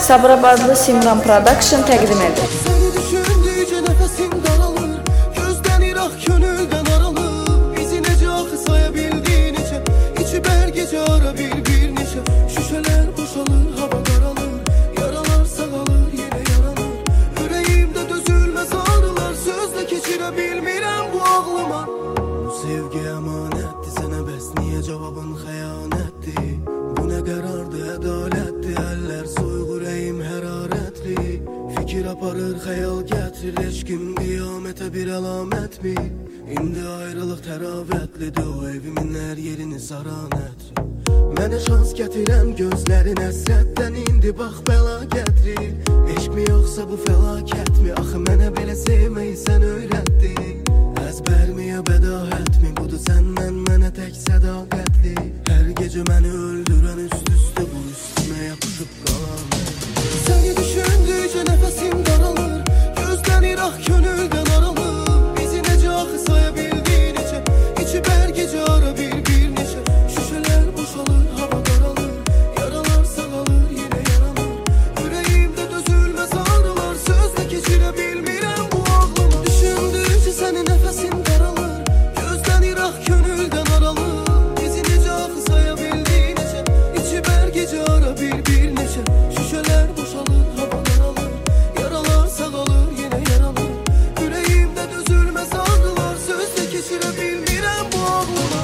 Sabirabadlı Simran Production təqdim edir. Seni düşündükçe nefesim daralır, gözden irak gönülden aralır. Bizi nece akı sayabildiğin içi belgece ara bir neşe. Şüşeler boşalır, hava karalır, yaralar sağalır, yine yaranır. Yüreğimde dözülmez ağrılar, sözle geçirebilmirəm bu ağlıma. Bu sevgi emanetti, sana bəs niye cevabın xəyanətdi? Bu ne karardı, ədalətdi, eller soyğur əyim hərarətli. Fikir aparır, xəyal gətirir, eşkim qiyamətə bir əlamətmi? İndi ayrılıq təravətlidir, o evimin hər yerini saran ətri. Mənə şans gətirən gözlərin əsrətdən, indi bax bəla gətirir. Eşq mi yoxsa bu fəlakətmi? Axı mənə belə sevməyi sən öyrətdin. Əzbərmi ya bədahətmi? Budur səndən mənə tək sədaqətli. Hər gecə məni öldürən üst-üstə bu üstümə yapışıb qalan. Seni düşündükçe nefesim daralır, gözden irak gönülden aralır. Bizi nece akı sayabildiğin içi belgece ara bir neşe. Şüşeler boşalır, hava karalır, yaralar sağalır, yine yaranır. Yüreğimde dözülmez ağrılar, sözle geçirebilmirəm bu ağlıma. Düşündükçe senin nefesim daralır, gözden irak gönülden aralır. Bizi nece akı sayabildiğin içi belgece ara bir neşe. Şüşeler boşalır, hava karalır, yaralar sağalır, yine yaranır. Yüreğimde dözülmez ağrılar, sözle geçirebilmirəm bu ağlıma.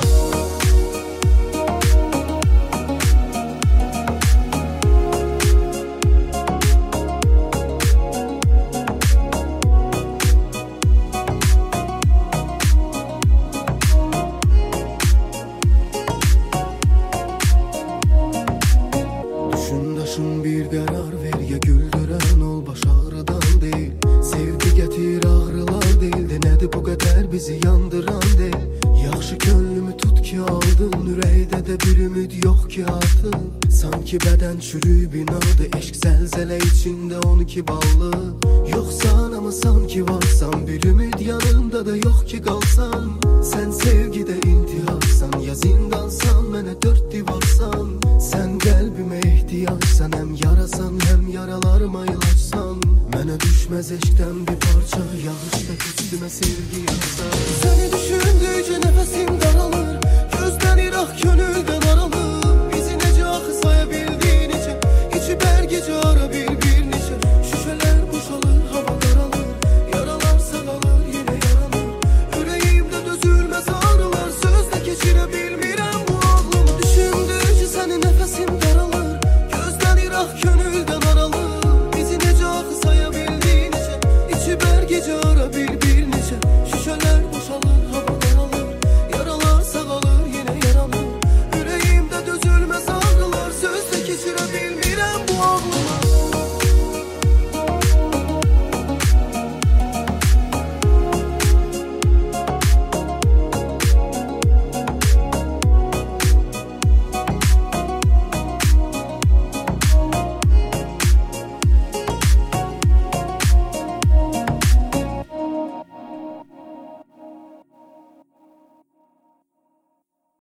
Düşün daşın bir karar ver, ya güldüren ol, baş ağrıdan değil. Sevgi getir ağrılar değildi, nedir bu kadar bizi yandıran değil. Yaxşı gönlümü tut ki aldın, ürəkdə də bir ümid yok ki artık. Sanki beden çürüyüb inadı, eşq zəlzələ içinde 12 ballı. Yoksan ama sanki varsan, bir ümid yanımda da yok ki kalsan. Sen sevgide intiharsan, ya zindansan, mənə dört divarsan. Sen kalbime ihtiyaçsan, hem yarasan hem yaralarıma ilaçsan. Mənə düşmez eşkten bir parça, yağış da üstüme sevgi